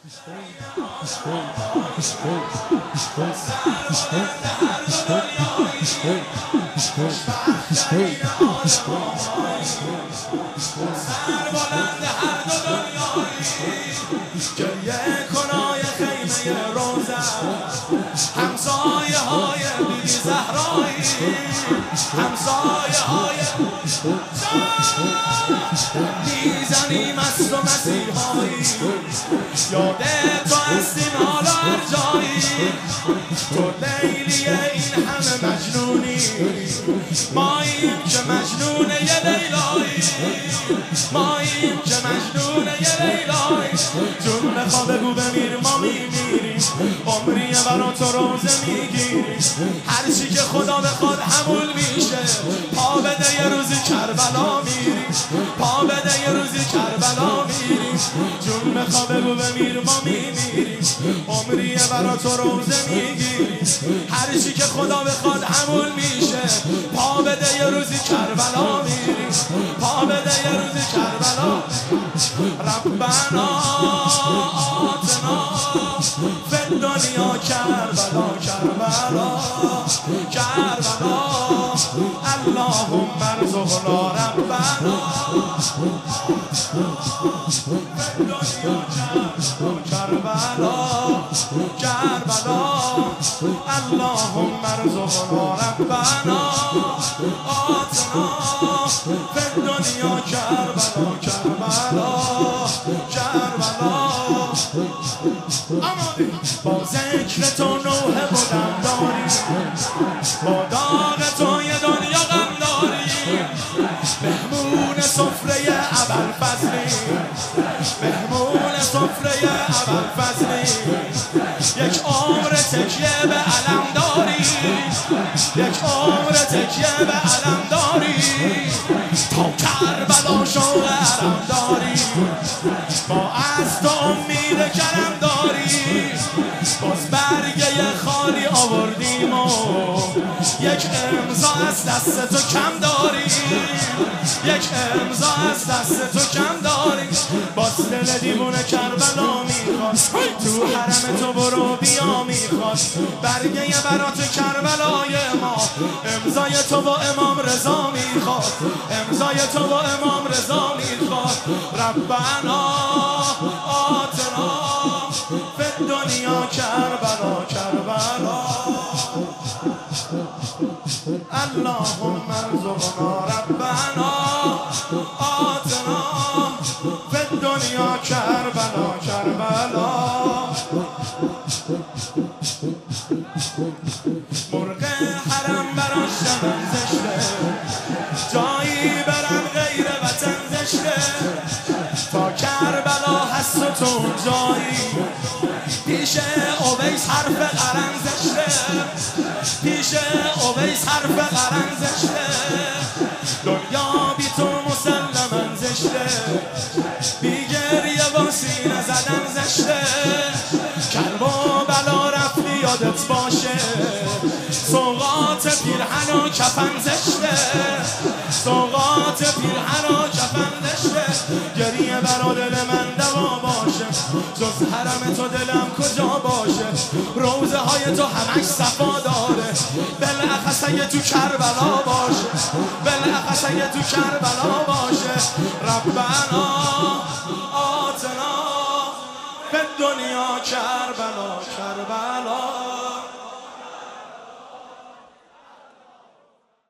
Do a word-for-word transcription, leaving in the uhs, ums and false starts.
گریه کنای خیمه روزه همسایه های بیبی زهرایی همسایه های میزنیم از تو مسیحایی یاد تو هستیم حالا هر جایی تو لیلی این همه مجنونی ماییم که مجنون یه لیلایی ماییم که مجنون یه لیلایی جون بخوا بگو بمیر ما میمیریم عمریه برا تو روزه میگیریم هرچی که خدا بخواد همون میشه پا بده یه روزی کربلا میریم پا بده یه روزی کربلا میریم جون بخوا بگو بمیر ما میمیریم عمریه برا تو روزه میگیریم هرچی که خدا بخواد همون میشه پا بده یه روزی کربلا میریم پا بده یه روزی کربلا ربنا آتنا فی دنیا کربلا کربلا کربلا اللهم ارزقنا ربنا فی دنیا کربلا کربلا اللهم ارزقنا ربنا آتنا فی دنیا کربلا کربلا کربلا با ذکر تو نوحه بودم داری با داغ تو یه دنیا غم داری مهمون سفره ابوالفضلی مهمون سفره ابوالفضلی یک عمر تکیه به علم داری یک عمر تکیه به علم داری تا کربلا شوق حرم داری با از تو امید کرم داری باز برگه خالی آوردیم و یک امضا از دست تو کم داری یک امضا از دست تو کم داری باز دل دیوونه کربلا میخواد تو حرم تو برو بیا میخواد برگه برات کربلای ما امضای تو با امام رضا میخواد امضای تو با امام رضا میخواد ربنا آتنا فی دنیا کربلا کربلا اللهم ارزقنا ربنا آتنا فی دنیا کربلا کربلا مرغ حرم براش شدن زشته جایی برم غیر وطن زشته تا کربلا هست و تو جایی پیش اویس حرف قرن زشته پیش اویس حرف قرن زشته دنیا بی تو مسلمن زشته بی گریه با سینه زدن زشته کرب و بلا رفتی یادت باشه سوغات پیرهن و کفن زشته سوغات پیرهن و کفن زشته گریه برا دل من دوا باشه جز حرم تو دلم کجا باشه روزه های تو همش صفا داره بالاخص اگه تو کربلا باشه بالاخص اگه تو کربلا باشه ربنا آتنا فی دنیا کربلا کربلا